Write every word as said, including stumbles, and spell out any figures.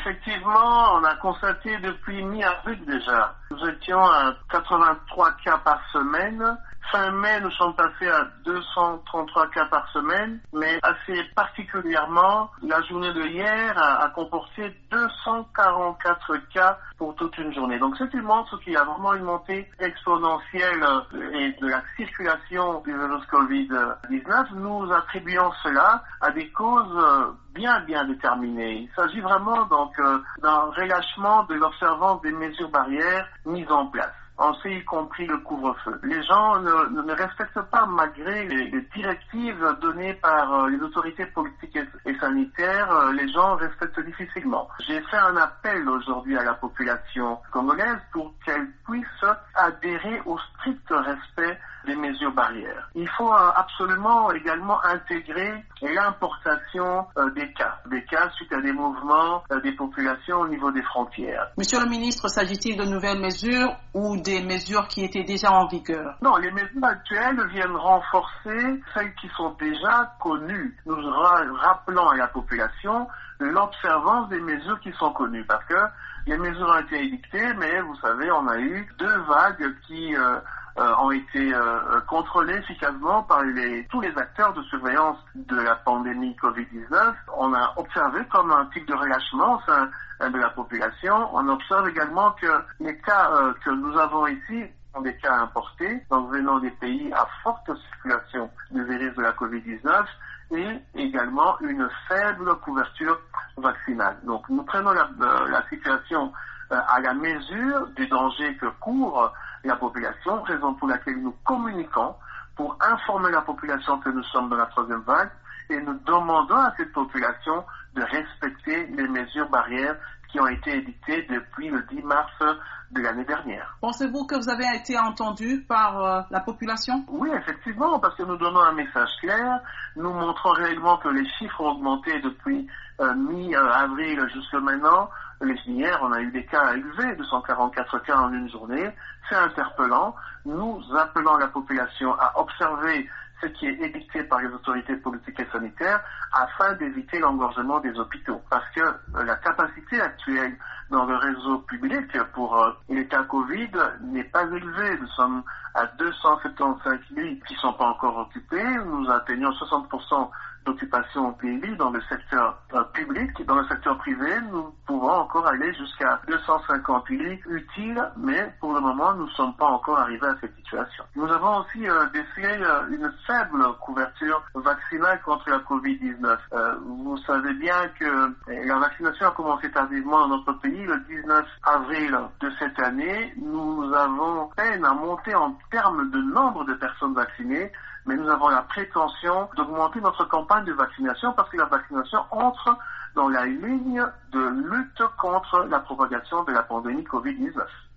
Effectivement, on a constaté depuis mi-avril déjà. Nous étions à quatre-vingt-trois cas par semaine. Fin mai, nous sommes passés à deux cent trente-trois cas par semaine, mais assez particulièrement, la journée de hier a, a comporté deux cent quarante-quatre cas pour toute une journée. Donc, ce qui montre qu'il y a vraiment une montée exponentielle et de la circulation du virus covid dix-neuf. Nous attribuons cela à des causes bien, bien déterminées. Il s'agit vraiment donc d'un relâchement de l'observance des mesures barrières mises en place. On sait y compris le couvre-feu. Les gens ne, ne respectent pas malgré les, les directives données par euh, les autorités politiques et, et sanitaires. Euh, les gens respectent difficilement. J'ai fait un appel aujourd'hui à la population congolaise pour qu'elle puisse adhérer au strict respect des mesures barrières. Il faut euh, absolument également intégrer l'importation euh, des cas, des cas suite à des mouvements euh, des populations au niveau des frontières. Monsieur le ministre, s'agit-il de nouvelles mesures ou des mesures qui étaient déjà en vigueur? Non, les mesures actuelles viennent renforcer celles qui sont déjà connues. Nous rappelons à la population l'observance des mesures qui sont connues, parce que les mesures ont été édictées, mais vous savez, on a eu deux vagues qui euh, euh, ont été euh, contrôlées efficacement par les, tous les acteurs de surveillance de la pandémie covid dix-neuf. On a observé comme un type de relâchement au sein de la population. On observe également que les cas euh, que nous avons ici sont des cas importés, donc venant des pays à forte circulation du virus de la covid dix-neuf, et également une faible couverture vaccinale. Donc nous prenons la, euh, la situation euh, à la mesure du danger que court la population, raison pour laquelle nous communiquons pour informer la population que nous sommes dans la troisième vague, et nous demandons à cette population de respecter les mesures barrières qui ont été édictées depuis le dix mars de l'année dernière. Pensez-vous que vous avez été entendu par euh, la population? Oui, effectivement, parce que nous donnons un message clair. Nous montrons réellement que les chiffres ont augmenté depuis euh, mi-avril jusqu'à maintenant. Les hier, on a eu des cas élevés, deux cent quarante-quatre cas en une journée. C'est interpellant. Nous appelons la population à observer ce qui est édicté par les autorités politiques et sanitaires afin d'éviter l'engorgement des hôpitaux. Parce que euh, la capacité actuelle dans le réseau public pour euh, les cas Covid n'est pas élevée. Nous sommes à deux cent soixante-quinze lits qui ne sont pas encore occupés. Nous atteignons soixante pour cent d'occupation des lits dans le secteur euh, public. Dans le secteur privé, nous pouvons encore aller jusqu'à deux cent cinquante lits utiles, mais pour le moment, nous ne sommes pas encore arrivés à cette situation. Nous avons aussi euh, décelé euh, une faible couverture vaccinale contre la covid dix-neuf. Euh, vous savez bien que la vaccination a commencé tardivement dans notre pays le dix-neuf avril de cette année. Nous avons peine à monter en termes de nombre de personnes vaccinées, mais nous avons la prétention d'augmenter notre campagne de vaccination parce que la vaccination entre dans la ligne de lutte contre la propagation de la pandémie covid dix-neuf.